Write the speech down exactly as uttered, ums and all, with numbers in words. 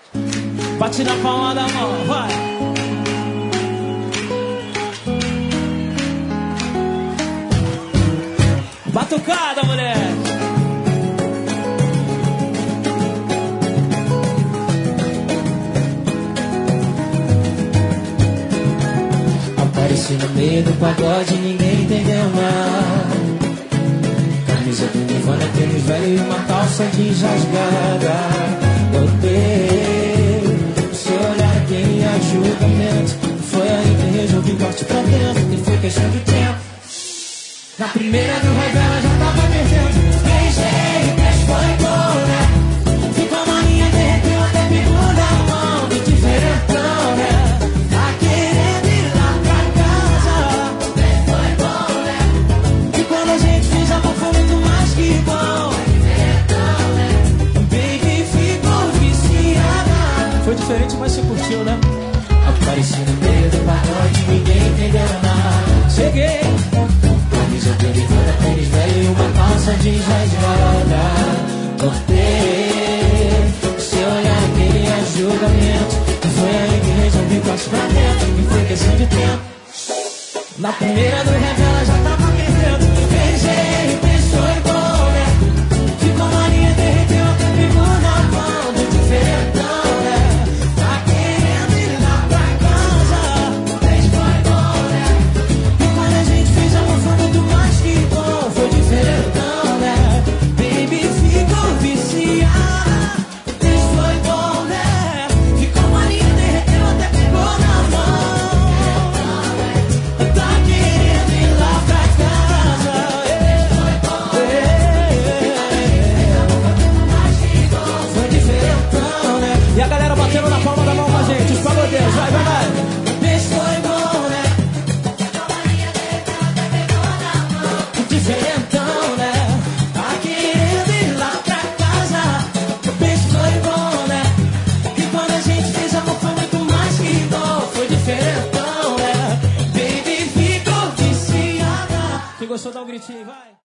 Bate na palma da mão, vai. Batucada, moleque. Apareci no meio do pagode, ninguém entendeu nada. Camisa do Nirvana, tênis velho e uma calça jeans rasgada. Notei seu olhar, quem ia julgamento. Foi aí que resolvi partir pra dentro, e foi questão de tempo. Na primeira do revela já tava perdendo. Beijei, mas foi embora. Ficou a maninha, derreteu até pegou na mão. Do diferentão, né? Tá querendo ir lá pra casa. Bem, foi bom, né? E quando a gente fez amor foi muito mais que bom. Diferentão, né? Baby ficou viciada. Foi diferente, mas você curtiu, né? Apareci no meio do pagode, ninguém entendeu nada. Cheguei. Camisa de Nirvana, tênis velho e uma calça jeans rasgada. Cortei seu olhar, queria julgamento. Foi aí que resolvi partir pra dentro, e foi questão de tempo. Na primeira do revela já tava perdendo. Beijei, pensou e bom, né? Ficou a maninha, derreteu até pegou na mão. Do diferentão, né? Tá querendo ir lá pra casa. Bem, foi bom, né? E quando a gente fez amor foi muito mais que bom. Foi diferentão, né? Baby ficou viciada. Bem, foi bom, né? Ficou a maninha, derreteu até pegou na mão. Tá querendo ir lá pra casa. Foi diferentão, né? E a galera batendo na palma da mão com a gente. Os pagodeiros, vai, vai, vai. Bem, foi bom, né? Diferentão, né? Tá querendo ir lá pra casa. Bem, foi bom, né? E quando a gente fez amor foi muito mais que bom. Foi diferentão, né? Baby ficou viciada. Quem gostou, dá um gritinho, vai.